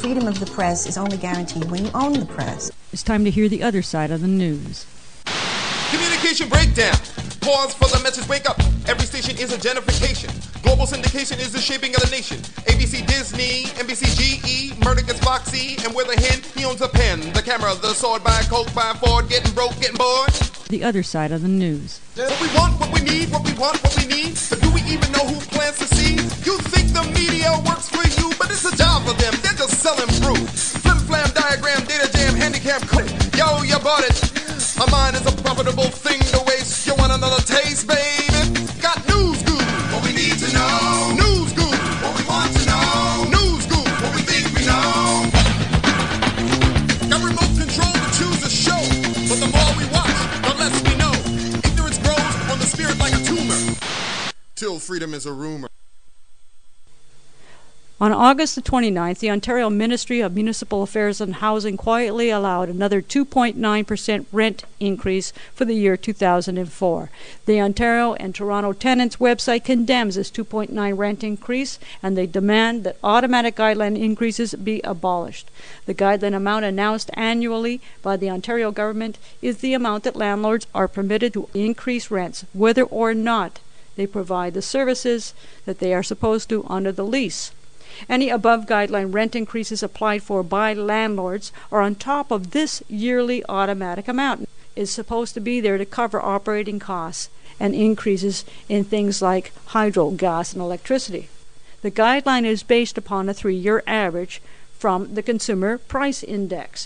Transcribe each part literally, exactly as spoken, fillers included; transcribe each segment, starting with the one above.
freedom of the press is only guaranteed when you own the press. It's time to hear the other side of the news. Communication breakdown. Pause for the message, wake up. Every station is a gentrification. Global syndication is the shaping of the nation. A B C Disney, N B C G E, Murdoch gets Foxy, and with a hen, he owns the pen, the camera, the sword, by a Coke, by a Ford, getting broke, getting bored. The other side of the news. What we want, what we need, what we want, what we need. But do we even know who plants the seed? You think the media works for you, but it's a job for them. They're just selling fruit. Flim flam diagram, data jam, handicap click. Yo, you bought it. My mind is a profitable thing to waste. You want another taste, baby? Got news good. What we need to know. News good. What we want to know. News good. What we think we know. Got remote control to choose a show. But the more we watch, the less we know. Ignorance grows on the spirit like a tumor. Till freedom is a rumor. On August the twenty-ninth, the Ontario Ministry of Municipal Affairs and Housing quietly allowed another two point nine percent rent increase for the year two thousand four. The Ontario and Toronto Tenants website condemns this two point nine rent increase, and they demand that automatic guideline increases be abolished. The guideline amount announced annually by the Ontario government is the amount that landlords are permitted to increase rents, whether or not they provide the services that they are supposed to under the lease. Any above guideline rent increases applied for by landlords are on top of this yearly automatic amount. It is supposed to be there to cover operating costs and increases in things like hydro, gas, and electricity. The guideline is based upon a three-year average from the Consumer Price Index.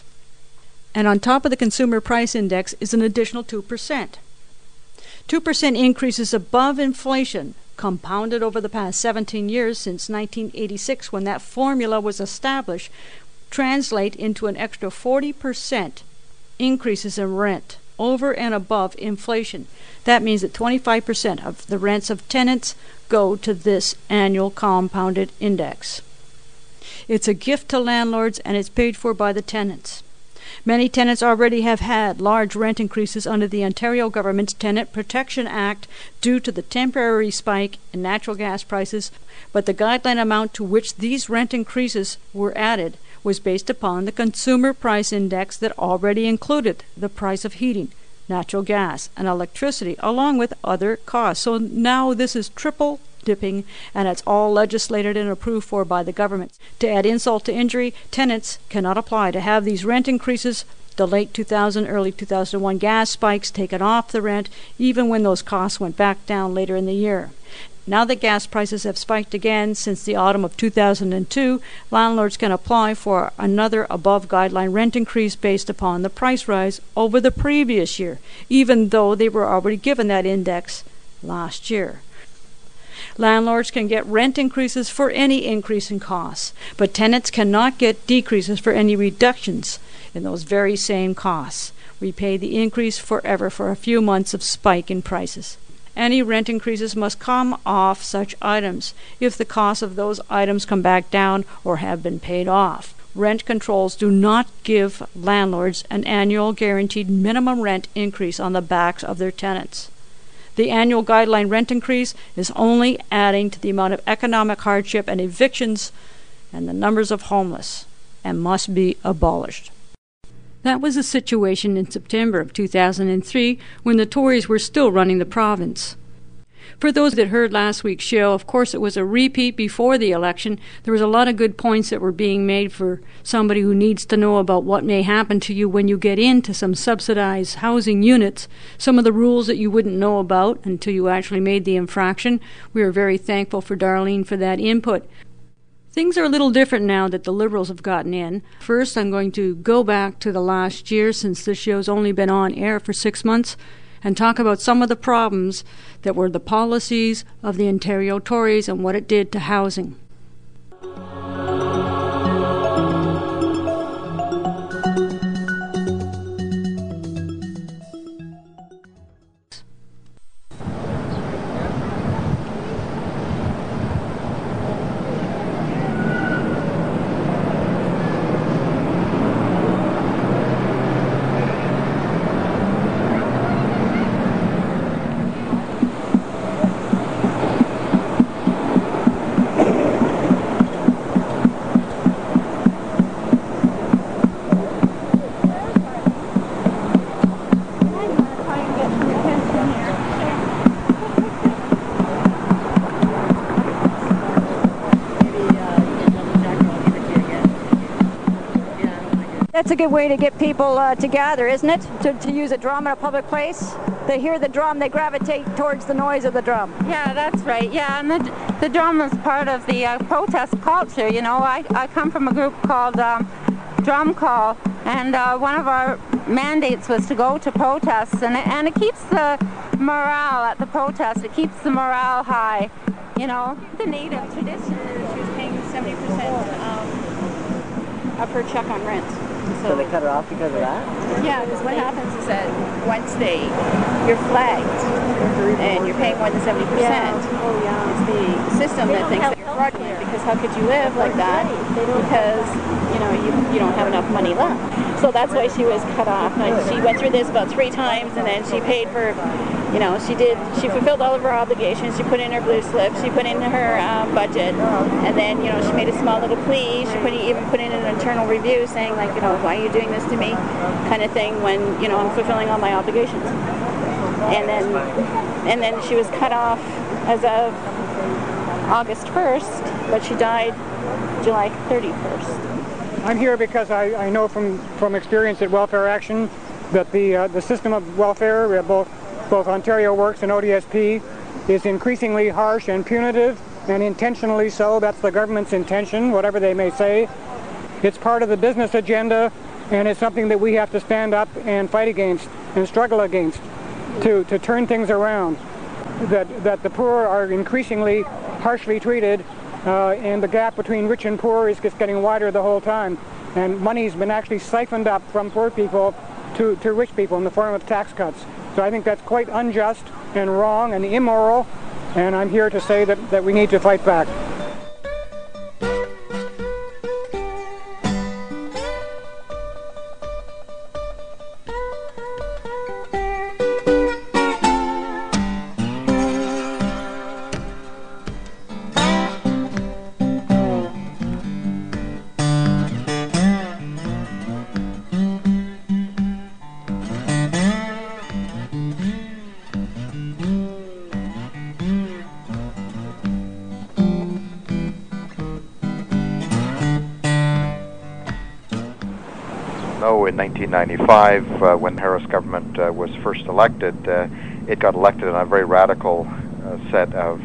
And on top of the Consumer Price Index is an additional two percent. two percent increases above inflation, compounded over the past seventeen years since nineteen eighty-six, when that formula was established, translate into an extra forty percent increases in rent over and above inflation. That means that twenty-five percent of the rents of tenants go to this annual compounded index. It's a gift to landlords, and it's paid for by the tenants. Many tenants already have had large rent increases under the Ontario government's Tenant Protection Act due to the temporary spike in natural gas prices, but the guideline amount to which these rent increases were added was based upon the Consumer Price Index that already included the price of heating, natural gas, and electricity, along with other costs. So now this is triple dipping, and it's all legislated and approved for by the government. To add insult to injury, tenants cannot apply to have these rent increases, the late two thousand, early two thousand one gas spikes taken off the rent, even when those costs went back down later in the year. Now that gas prices have spiked again since the autumn of two thousand two, landlords can apply for another above guideline rent increase based upon the price rise over the previous year, even though they were already given that index last year. Landlords can get rent increases for any increase in costs, but tenants cannot get decreases for any reductions in those very same costs. We pay the increase forever for a few months of spike in prices. Any rent increases must come off such items if the costs of those items come back down or have been paid off. Rent controls do not give landlords an annual guaranteed minimum rent increase on the backs of their tenants. The annual guideline rent increase is only adding to the amount of economic hardship and evictions and the numbers of homeless, and must be abolished. That was the situation in September of two thousand three, when the Tories were still running the province. For those that heard last week's show, of course it was a repeat before the election. There was a lot of good points that were being made for somebody who needs to know about what may happen to you when you get into some subsidized housing units, some of the rules that you wouldn't know about until you actually made the infraction. We are very thankful for Darlene for that input. Things are a little different now that the Liberals have gotten in. First, I'm going to go back to the last year, since this show's only been on air for six months, and talk about some of the problems that were the policies of the Ontario Tories and what it did to housing. That's a good way to get people uh, to gather, isn't it? To, to use a drum in a public place. They hear the drum, they gravitate towards the noise of the drum. Yeah, that's right. Yeah, and the, the drum is part of the uh, protest culture. You know, I, I come from a group called um, Drum Call, and uh, one of our mandates was to go to protests, and it, and it keeps the morale at the protest. It keeps the morale high. You know, the native tradition. She was paying seventy percent um, of her check on rent. So, so they cut it off because of that? Yeah, because what happens is that once they, you're flagged and you're paying more than seventy percent, yeah. Oh, yeah. it's the system that thinks that you're fraudulent, because how could you live like that? Because, you know, you, you don't have enough money left. So that's why she was cut off. And she went through this about three times, and then she paid for, you know, she did, she fulfilled all of her obligations. She put in her blue slip, she put in her um, budget, and then, you know, she made a small little plea. She put, even put in an internal review saying, like, you know, why are you doing this to me, kind of thing, when, you know, I'm fulfilling all my obligations. And then, and then she was cut off as of August first, but she died July thirty-first. I'm here because I, I know from, from experience at Welfare Action that the uh, the system of welfare, uh, both both Ontario Works and O D S P, is increasingly harsh and punitive, and intentionally so. That's the government's intention, whatever they may say. It's part of the business agenda, and it's something that we have to stand up and fight against and struggle against to, to turn things around. That, that the poor are increasingly harshly treated, uh, and the gap between rich and poor is just getting wider the whole time. And money's been actually siphoned up from poor people to, to rich people in the form of tax cuts. So I think that's quite unjust and wrong and immoral, and I'm here to say that, that we need to fight back. In nineteen ninety-five, uh, when the Harris government uh, was first elected, uh, it got elected on a very radical uh, set of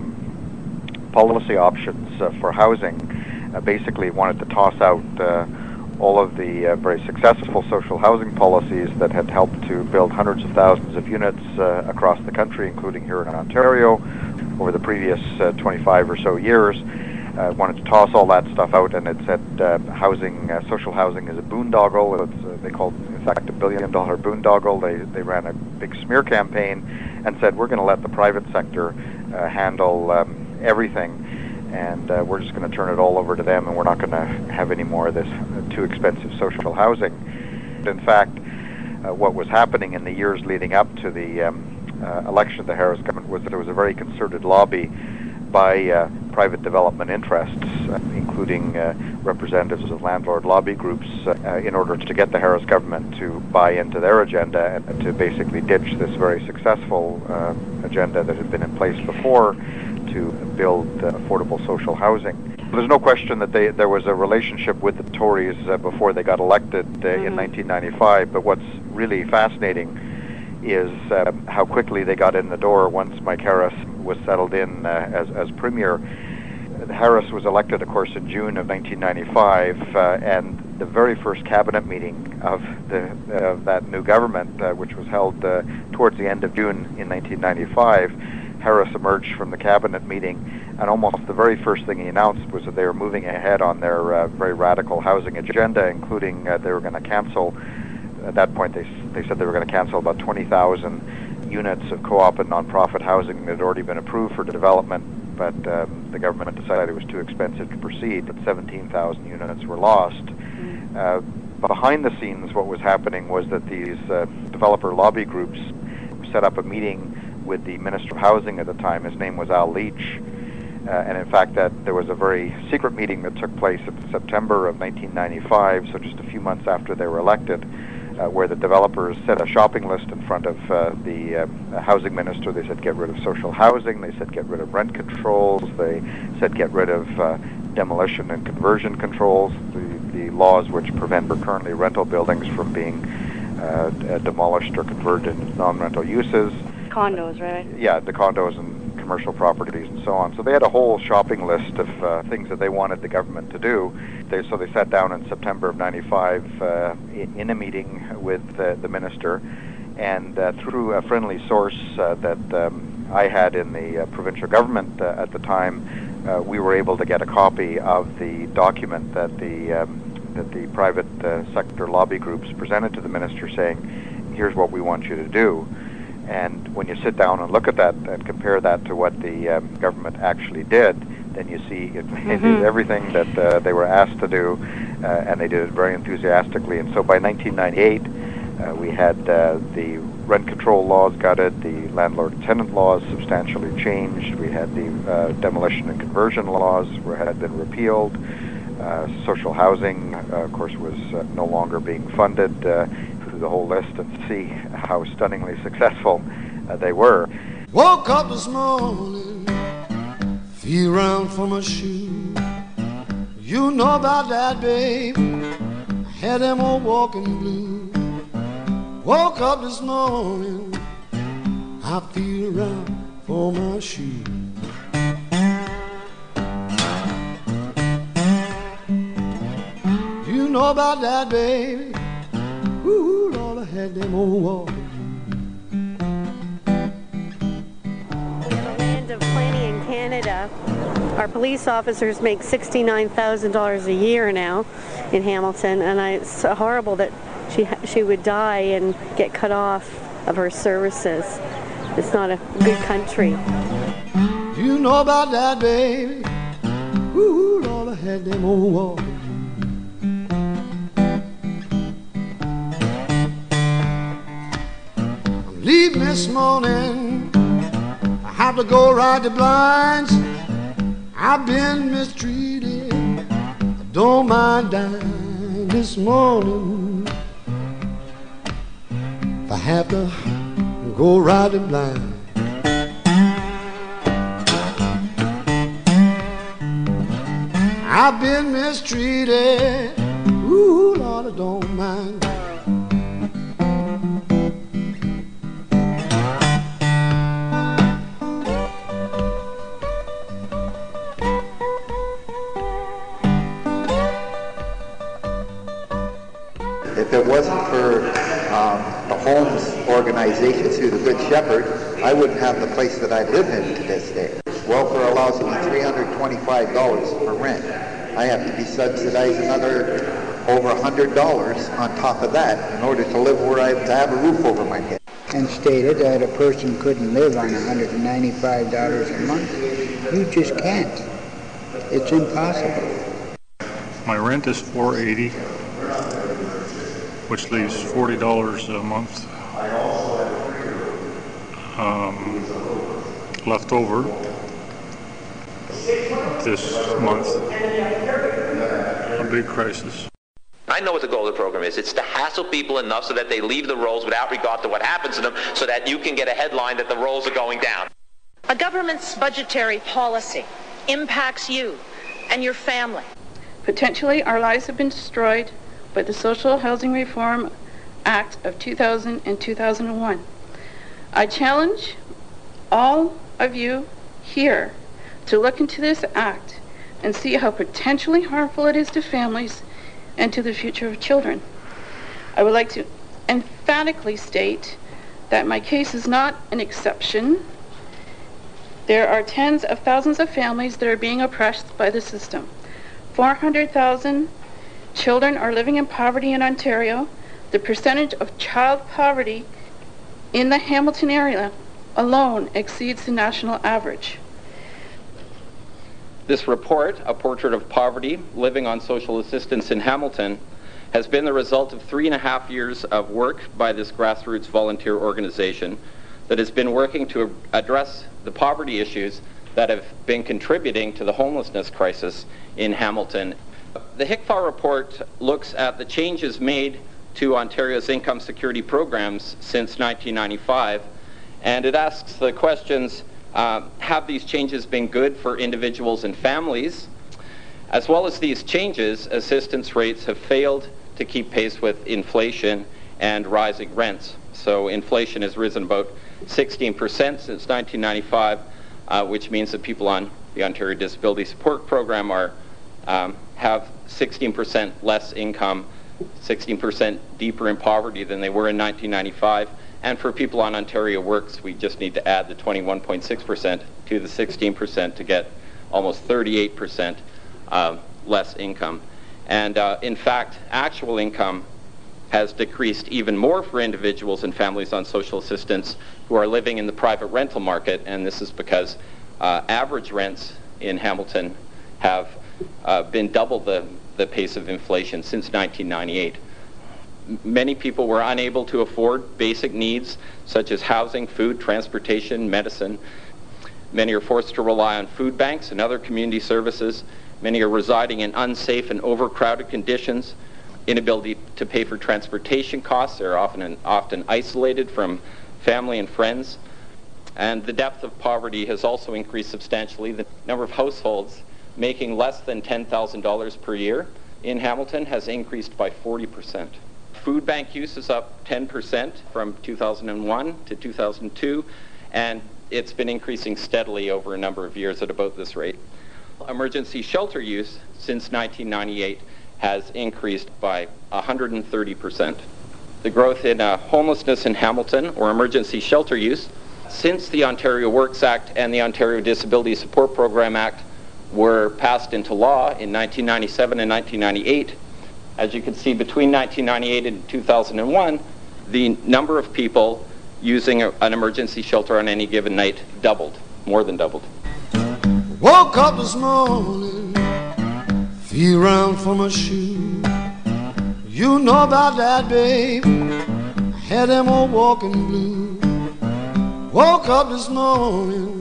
um, policy options uh, for housing. Uh, basically wanted to toss out uh, all of the uh, very successful social housing policies that had helped to build hundreds of thousands of units uh, across the country, including here in Ontario, over the previous uh, twenty-five or so years. Uh, wanted to toss all that stuff out, and it said uh, housing, uh, social housing is a boondoggle. It's, uh, they called it, in fact, a billion-dollar boondoggle. They they ran a big smear campaign and said, we're going to let the private sector uh, handle um, everything, and uh, we're just going to turn it all over to them, and we're not going to have any more of this uh, too expensive social housing. In fact, uh, what was happening in the years leading up to the um, uh, election of the Harris government was that there was a very concerted lobby by uh, private development interests, uh, including uh, representatives of landlord lobby groups, uh, uh, in order to get the Harris government to buy into their agenda and to basically ditch this very successful uh, agenda that had been in place before to build uh, affordable social housing. There's no question that they, there was a relationship with the Tories uh, before they got elected uh, mm-hmm. in nineteen ninety-five, but what's really fascinating is uh, how quickly they got in the door once Mike Harris was settled in uh, as, as Premier. Harris was elected, of course, in June of nineteen ninety-five, uh, and the very first cabinet meeting of the uh, that new government, uh, which was held uh, towards the end of June in nineteen ninety-five, Harris emerged from the cabinet meeting, and almost the very first thing he announced was that they were moving ahead on their uh, very radical housing agenda, including uh, they were going to cancel, at that point they, they said they were going to cancel about twenty thousand units of co-op and non-profit housing that had already been approved for development, but um, the government decided it was too expensive to proceed, but seventeen thousand units were lost. Mm-hmm. Uh, behind the scenes, what was happening was that these uh, developer lobby groups set up a meeting with the Minister of Housing at the time. His name was Al Leach, uh, and in fact that there was a very secret meeting that took place in September of nineteen ninety-five, so just a few months after they were elected, Uh, where the developers set a shopping list in front of uh, the uh, housing minister. They said get rid of social housing, they said get rid of rent controls, they said get rid of uh, demolition and conversion controls. The the laws which prevent currently rental buildings from being uh, demolished or converted into non-rental uses. Condos, right? Yeah, the condos and commercial properties and so on. So they had a whole shopping list of uh, things that they wanted the government to do. They, so they sat down in September of ninety-five uh, in, in a meeting with uh, the minister, and uh, through a friendly source uh, that um, I had in the uh, provincial government uh, at the time, uh, we were able to get a copy of the document that the um, that the private uh, sector lobby groups presented to the minister, saying, here's what we want you to do. And when you sit down and look at that and compare that to what the um, government actually did, then you see it, mm-hmm. it did everything that uh, they were asked to do, uh, and they did it very enthusiastically. And so by nineteen ninety-eight, uh, we had uh, the rent control laws gutted, the landlord-tenant laws substantially changed, we had the uh, demolition and conversion laws were, had been repealed, uh, social housing, uh, of course, was uh, no longer being funded, uh, through the whole list, and see how stunningly successful uh, they were. Woke up this morning, feel around for my shoe. You know about that, babe. I had them all walking blue. Woke up this morning, I feel around for my shoe. You know about that, baby. Ooh, Lord, I had them all walking. Land of plenty in Canada. Our police officers make sixty-nine thousand dollars a year now in Hamilton, and I, it's horrible that she she would die and get cut off of her services. It's not a good country. You know about that, baby. Ooh, Lord, I had them all walking. Leave this morning, I have to go ride the blinds. I've been mistreated, I don't mind dying this morning. If I have to go ride the blinds. I've been mistreated, ooh, Lord, I don't mind dying. If it wasn't for um, the Homes organization through the Good Shepherd, I wouldn't have the place that I live in to this day. Welfare allows me three hundred twenty-five dollars for rent. I have to be subsidized another over one hundred dollars on top of that in order to live where I have to have a roof over my head. And stated that a person couldn't live on one hundred ninety-five dollars a month. You just can't. It's impossible. My rent is four hundred eighty dollars. Which leaves forty dollars a month um, left over this month. A big crisis. I know what the goal of the program is. It's to hassle people enough so that they leave the rolls without regard to what happens to them, so that you can get a headline that the rolls are going down. A government's budgetary policy impacts you and your family. Potentially, our lives have been destroyed by the Social Housing Reform Act of two thousand and two thousand one. I challenge all of you here to look into this act and see how potentially harmful it is to families and to the future of children. I would like to emphatically state that my case is not an exception. There are tens of thousands of families that are being oppressed by the system. four hundred thousand children are living in poverty in Ontario. The percentage of child poverty in the Hamilton area alone exceeds the national average. This report, A Portrait of Poverty, Living on Social Assistance in Hamilton, has been the result of three and a half years of work by this grassroots volunteer organization that has been working to address the poverty issues that have been contributing to the homelessness crisis in Hamilton. The H I C F A report looks at the changes made to Ontario's income security programs since nineteen ninety-five, and it asks the questions, uh, have these changes been good for individuals and families? As well as these changes, assistance rates have failed to keep pace with inflation and rising rents. So inflation has risen about sixteen percent since nineteen ninety-five, uh, which means that people on the Ontario Disability Support Program are um, have sixteen percent less income, sixteen percent deeper in poverty than they were in nineteen ninety-five. And for people on Ontario Works, we just need to add the twenty-one point six percent to the sixteen percent to get almost thirty-eight percent uh, less income. And uh, in fact, actual income has decreased even more for individuals and families on social assistance who are living in the private rental market, and this is because uh, average rents in Hamilton have uh, been double the, the pace of inflation since nineteen ninety-eight. M- many people were unable to afford basic needs such as housing, food, transportation, medicine. Many are forced to rely on food banks and other community services. Many are residing in unsafe and overcrowded conditions. Inability to pay for transportation costs. They're often often isolated from family and friends. And the depth of poverty has also increased substantially. The number of households making less than ten thousand dollars per year in Hamilton has increased by forty percent. Food bank use is up ten percent from two thousand one to two thousand two, and it's been increasing steadily over a number of years at about this rate. Emergency shelter use since nineteen ninety-eight has increased by one hundred thirty percent. The growth in uh, homelessness in Hamilton, or emergency shelter use, since the Ontario Works Act and the Ontario Disability Support Program Act were passed into law in nineteen ninety-seven and nineteen ninety-eight, as you can see, between nineteen ninety-eight and two thousand one, the number of people using a, an emergency shelter on any given night doubled, more than doubled. Woke up this morning, feel around for my shoe. You know about that, babe. I had them all walking blue. Woke up this morning,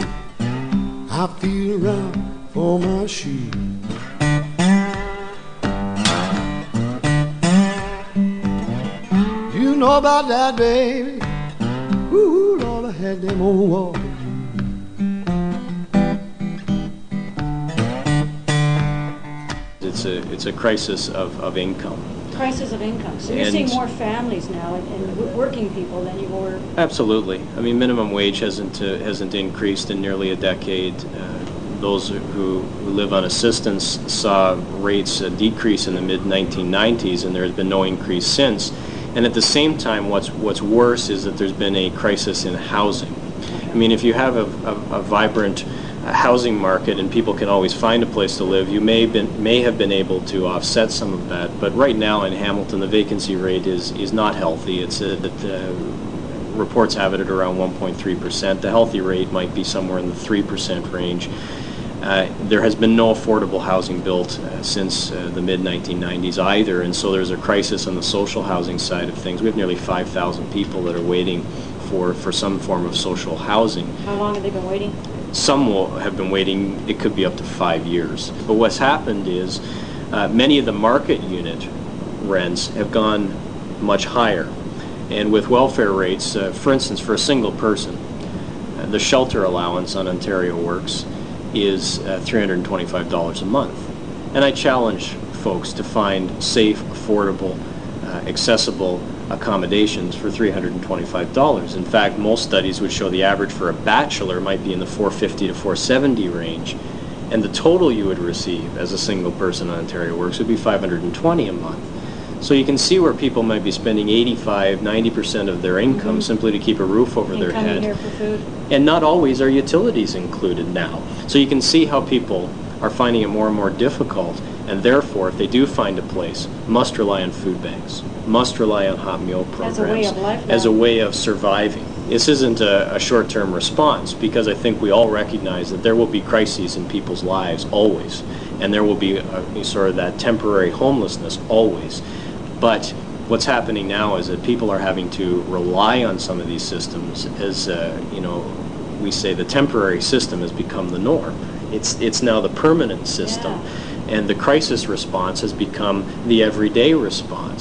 I feel around for my shoe. You know about that, baby. Ooh, Lord, I had them all walking. It's a, it's a crisis of, of income. Crisis of income. So you're And- seeing more families now and, and w- working people than you were. Absolutely. I mean, minimum wage hasn't uh, hasn't increased in nearly a decade. Uh, those who, who live on assistance saw rates uh, decrease in the mid nineteen nineties, and there has been no increase since. And at the same time, what's what's worse is that there's been a crisis in housing. I mean, if you have a, a, a vibrant uh, housing market and people can always find a place to live, you may been may have been able to offset some of that. But right now in Hamilton, the vacancy rate is is not healthy. It's a, it, uh, reports have it at around one point three percent. The healthy rate might be somewhere in the three percent range. Uh, there has been no affordable housing built uh, since uh, the mid nineteen nineties either, and so there's a crisis on the social housing side of things. We have nearly five thousand people that are waiting for, for some form of social housing. How long have they been waiting? Some will have been waiting, it could be up to five years. But what's happened is uh, many of the market unit rents have gone much higher. And with welfare rates, uh, for instance, for a single person, uh, the shelter allowance on Ontario Works is uh, three hundred twenty-five dollars a month. And I challenge folks to find safe, affordable, uh, accessible accommodations for three hundred twenty-five dollars. In fact, most studies would show the average for a bachelor might be in the four hundred fifty to four hundred seventy range, and the total you would receive as a single person on Ontario Works would be five hundred twenty a month. So you can see where people might be spending eighty-five, ninety percent of their income mm-hmm. simply to keep a roof over and their coming head. Here for food. And not always are utilities included now. So you can see how people are finding it more and more difficult, and therefore, if they do find a place, must rely on food banks, must rely on hot meal programs As a way of life now. as a way of surviving. This isn't a, a short-term response, because I think we all recognize that there will be crises in people's lives always, and there will be a, sort of that temporary homelessness always. But what's happening now is that people are having to rely on some of these systems as, uh, you know, we say the temporary system has become the norm. It's, it's now the permanent system. Yeah. And the crisis response has become the everyday response.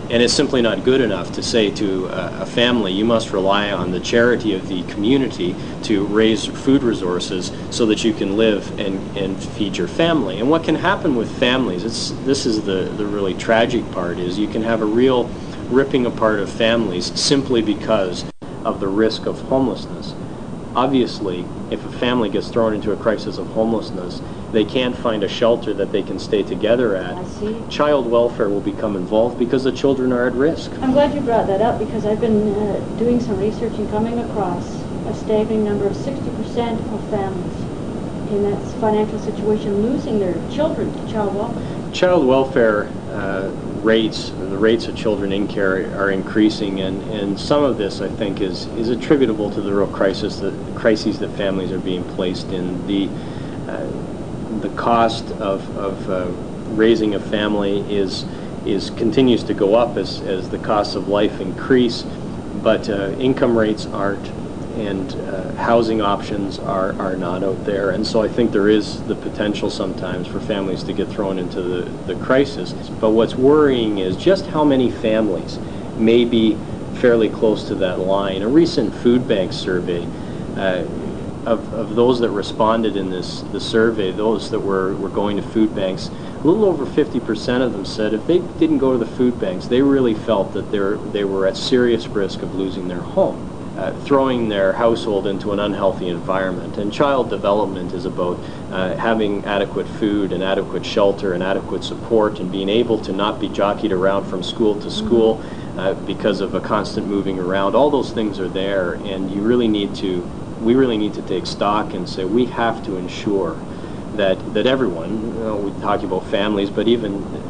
And it's simply not good enough to say to uh, a family, you must rely on the charity of the community to raise food resources so that you can live and, and feed your family. And what can happen with families, it's, this is the, the really tragic part, is you can have a real ripping apart of families simply because of the risk of homelessness. Obviously, if a family gets thrown into a crisis of homelessness, they can't find a shelter that they can stay together at. I see. Child welfare will become involved because the children are at risk. I'm glad you brought that up because I've been uh, doing some research and coming across a staggering number of sixty percent of families in that financial situation losing their children to child welfare. Child welfare uh, rates, the rates of children in care are increasing, and, and some of this, I think, is, is attributable to the real crisis, the crises that families are being placed in. The, uh, the cost of, of uh, raising a family is, is continues to go up as, as the costs of life increase, but uh, income rates aren't, and uh, housing options are, are not out there. And so I think there is the potential sometimes for families to get thrown into the, the crisis. But what's worrying is just how many families may be fairly close to that line. A recent food bank survey, uh, of, of those that responded in this the survey, those that were, were going to food banks, a little over fifty percent of them said if they didn't go to the food banks, they really felt that they're, they were at serious risk of losing their home. Uh, throwing their household into an unhealthy environment. And child development is about uh, having adequate food and adequate shelter and adequate support and being able to not be jockeyed around from school to school uh, because of a constant moving around. All those things are there, and you really need to, we really need to take stock and say we have to ensure that, that everyone, you know, we talk about families, but even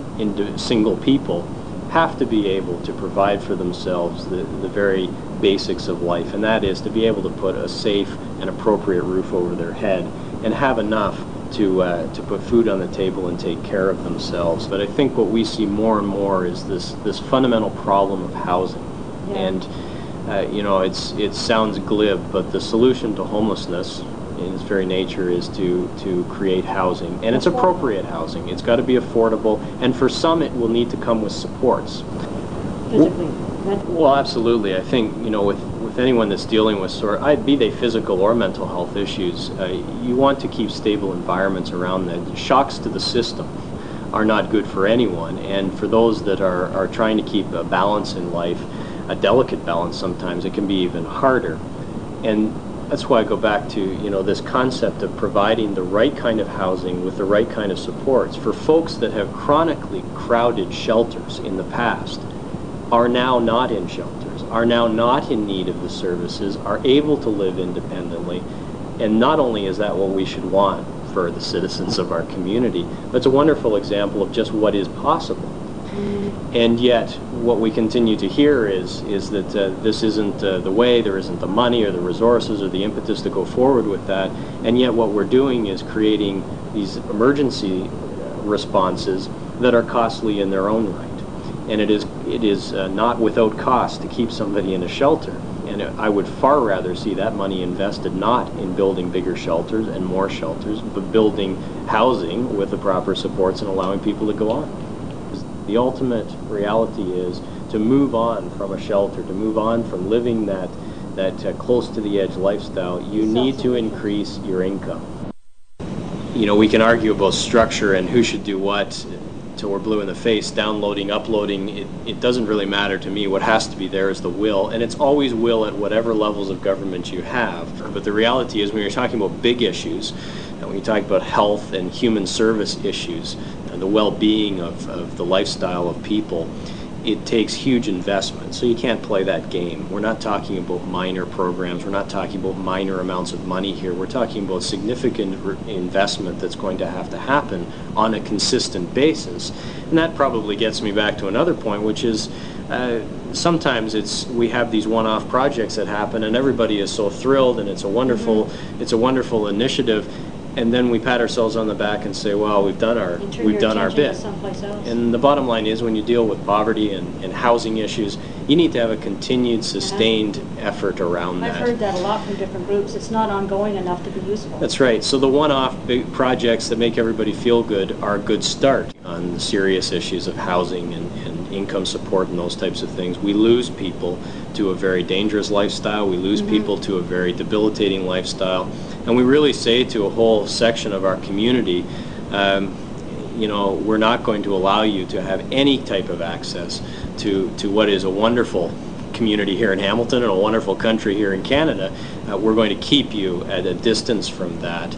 in single people, have to be able to provide for themselves the, the very basics of life, and that is to be able to put a safe and appropriate roof over their head and have enough to uh, to put food on the table and take care of themselves. But I think what we see more and more is this this fundamental problem of housing. Yeah. And uh, you know, it's it sounds glib, but the solution to homelessness in its very nature is to to create housing, and it's appropriate housing. It's got to be affordable, and for some it will need to come with supports. Physically. Well, absolutely. I think, you know, with, with anyone that's dealing with sort of, be they physical or mental health issues, uh, you want to keep stable environments around that. Shocks to the system are not good for anyone, and for those that are, are trying to keep a balance in life, a delicate balance sometimes, it can be even harder. And that's why I go back to, you know, this concept of providing the right kind of housing with the right kind of supports. For folks that have chronically crowded shelters in the past, are now not in shelters, are now not in need of the services, are able to live independently. And not only is that what we should want for the citizens of our community, but it's a wonderful example of just what is possible. Mm-hmm. And yet, what we continue to hear is, is that uh, this isn't uh, the way, there isn't the money or the resources or the impetus to go forward with that, and yet what we're doing is creating these emergency responses that are costly in their own right. And it is it is uh, not without cost to keep somebody in a shelter. And I would far rather see that money invested not in building bigger shelters and more shelters, but building housing with the proper supports and allowing people to go on. The ultimate reality is to move on from a shelter, to move on from living that, that uh, close to the edge lifestyle. You need to increase your income. You know, we can argue about structure and who should do what till we're blue in the face, downloading, uploading, it, it doesn't really matter to me. What has to be there is the will, and it's always will at whatever levels of government you have. But the reality is when you're talking about big issues, and when you talk about health and human service issues, and the well-being of, of the lifestyle of people, it takes huge investment. So you can't play that game. We're not talking about minor programs. We're not talking about minor amounts of money here. We're talking about significant re- investment that's going to have to happen on a consistent basis. And that probably gets me back to another point, which is uh, sometimes it's we have these one-off projects that happen, and everybody is so thrilled, and it's a wonderful, mm-hmm. it's a wonderful initiative. And then we pat ourselves on the back and say, well, we've done our we've done our bit. And the bottom line is when you deal with poverty and, and housing issues, You need to have a continued, sustained effort around I've that. heard that a lot from different groups. It's not ongoing enough to be useful. That's right. So the one-off big projects that make everybody feel good are a good start on the serious issues of housing and, and income support and those types of things. We lose people to a very dangerous lifestyle. We lose mm-hmm. people to a very debilitating lifestyle. And we really say to a whole section of our community, um, you know, we're not going to allow you to have any type of access to, to what is a wonderful community here in Hamilton and a wonderful country here in Canada. Uh, we're going to keep you at a distance from that.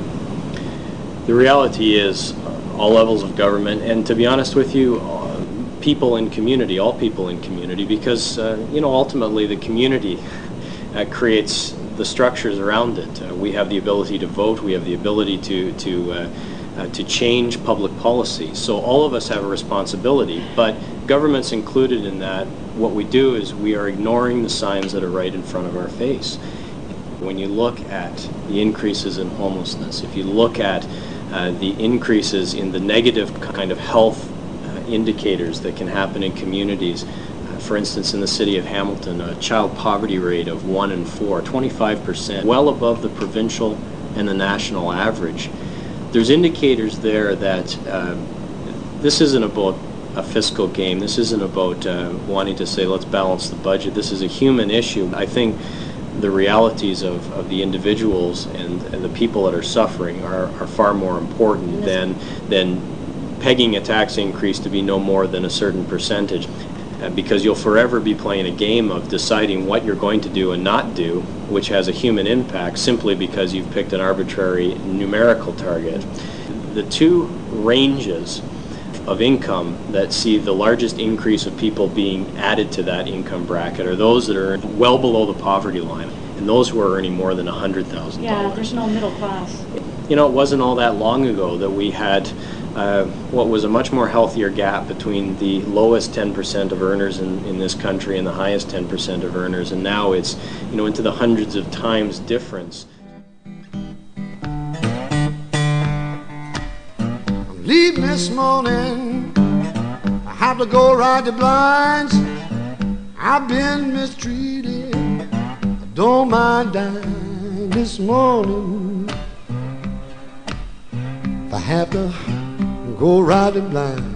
The reality is uh, all levels of government, and to be honest with you, uh, people in community, all people in community, because, uh, you know, ultimately the community uh, creates the structures around it. Uh, we have the ability to vote, we have the ability to, to uh, Uh, to change public policy. So all of us have a responsibility, but government's included in that. What we do is we are ignoring the signs that are right in front of our face. When you look at the increases in homelessness, if you look at uh, the increases in the negative kind of health uh, indicators that can happen in communities, uh, for instance in the city of Hamilton, a child poverty rate of one in four, twenty-five percent, well above the provincial and the national average. There's indicators there that uh, this isn't about a fiscal game. This isn't about uh, wanting to say, let's balance the budget. This is a human issue. I think the realities of, of the individuals and, and the people that are suffering are, are far more important than, than pegging a tax increase to be no more than a certain percentage. Uh, because you'll forever be playing a game of deciding what you're going to do and not do, which has a human impact simply because you've picked an arbitrary numerical target. The two ranges of income that see the largest increase of people being added to that income bracket are those that are well below the poverty line, and those who are earning more than one hundred thousand dollars. Yeah, there's no middle class. You know, it wasn't all that long ago that we had Uh, what was a much more healthier gap between the lowest ten percent of earners in, in this country and the highest ten percent of earners, and now it's, you know, into the hundreds of times difference. I'm leaving this morning, I have to go ride the blinds. I've been mistreated, I don't mind dying this morning. If I have to go riding blind,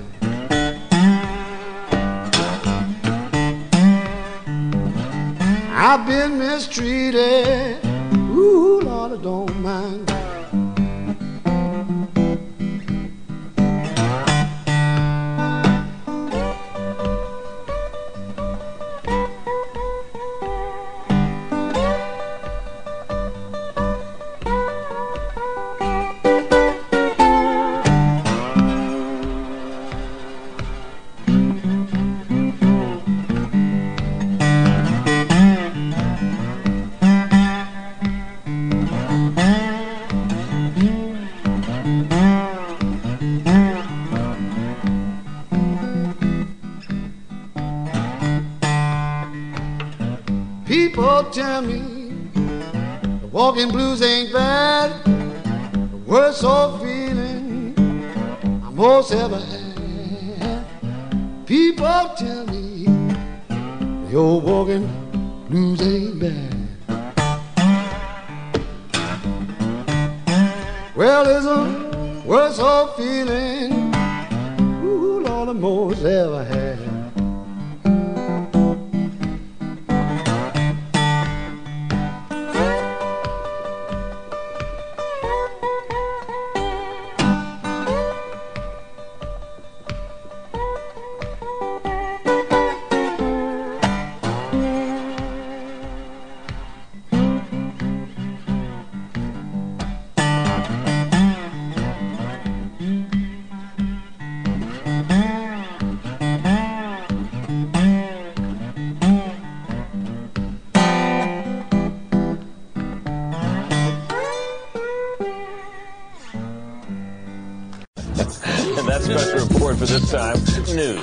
I've been mistreated, ooh, Lord, I don't mind. People tell me the walking blues ain't bad, the worst old feeling I most ever had. People tell me the old walking blues ain't bad. Well, it's a worst old feeling, ooh, Lord, I most ever had. And that's special report for this time. News.